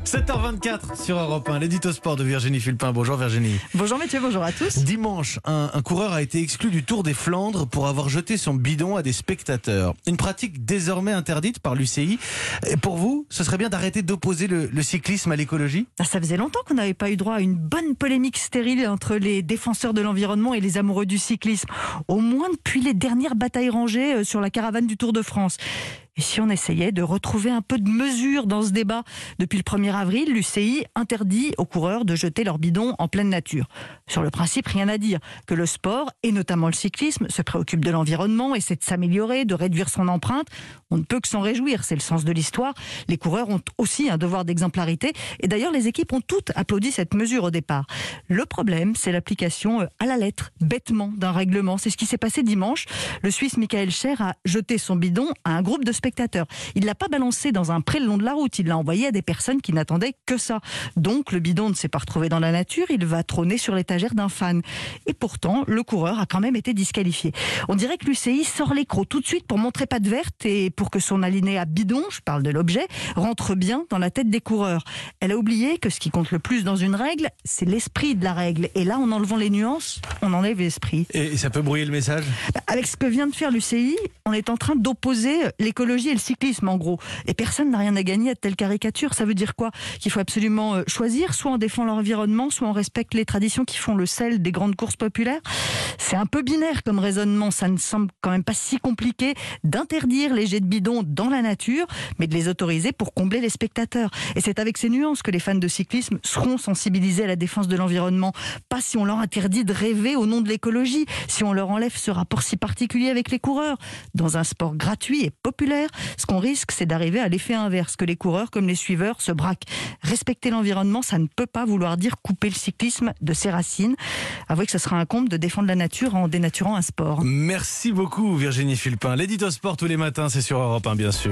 7h24 sur Europe 1, l'édito sport de Virginie Fulpin. Bonjour Virginie. Bonjour Mathieu, bonjour à tous. Dimanche, un coureur a été exclu du Tour des Flandres pour avoir jeté son bidon à des spectateurs. Une pratique désormais interdite par l'UCI. Et pour vous, ce serait bien d'arrêter d'opposer le cyclisme à l'écologie ? Ça faisait longtemps qu'on n'avait pas eu droit à une bonne polémique stérile entre les défenseurs de l'environnement et les amoureux du cyclisme. Au moins depuis les dernières batailles rangées sur la caravane du Tour de France. Et si on essayait de retrouver un peu de mesure dans ce débat ? Depuis le 1er avril, l'UCI interdit aux coureurs de jeter leur bidon en pleine nature. Sur le principe, rien à dire. Que le sport, et notamment le cyclisme, se préoccupe de l'environnement, essaie de s'améliorer, de réduire son empreinte, on ne peut que s'en réjouir. C'est le sens de l'histoire. Les coureurs ont aussi un devoir d'exemplarité. Et d'ailleurs, les équipes ont toutes applaudi cette mesure au départ. Le problème, c'est l'application à la lettre, bêtement, d'un règlement. C'est ce qui s'est passé dimanche. Le Suisse Michael Scher a jeté son bidon à un groupe de spectateurs. Il ne l'a pas balancé dans un pré le long de la route, il l'a envoyé à des personnes qui n'attendaient que ça. Donc le bidon ne s'est pas retrouvé dans la nature, il va trôner sur l'étagère d'un fan. Et pourtant, le coureur a quand même été disqualifié. On dirait que l'UCI sort l'écrou tout de suite pour montrer patte verte et pour que son alinéa bidon, je parle de l'objet, rentre bien dans la tête des coureurs. Elle a oublié que ce qui compte le plus dans une règle, c'est l'esprit de la règle. Et là, en enlevant les nuances, on enlève l'esprit. Et ça peut brouiller le message ? Avec ce que vient de faire l'UCI, on est en train d'opposer l'écologie et le cyclisme en gros. Et personne n'a rien à gagner à de telles caricatures. Ça veut dire quoi ? Qu'il faut absolument choisir, soit on défend l'environnement, soit on respecte les traditions qui font le sel des grandes courses populaires. C'est un peu binaire comme raisonnement. Ça ne semble quand même pas si compliqué d'interdire les jets de bidon dans la nature, mais de les autoriser pour combler les spectateurs. Et c'est avec ces nuances que les fans de cyclisme seront sensibilisés à la défense de l'environnement. Pas si on leur interdit de rêver au nom de l'écologie, si on leur enlève ce rapport si particulier avec les coureurs. Dans un sport gratuit et populaire, ce qu'on risque, c'est d'arriver à l'effet inverse, que les coureurs comme les suiveurs se braquent. Respecter l'environnement, ça ne peut pas vouloir dire couper le cyclisme de ses racines. Avouez que ce sera un comble de défendre la nature en dénaturant un sport. Merci beaucoup Virginie Fulpin. L'édito sport tous les matins, c'est sur Europe 1 bien sûr.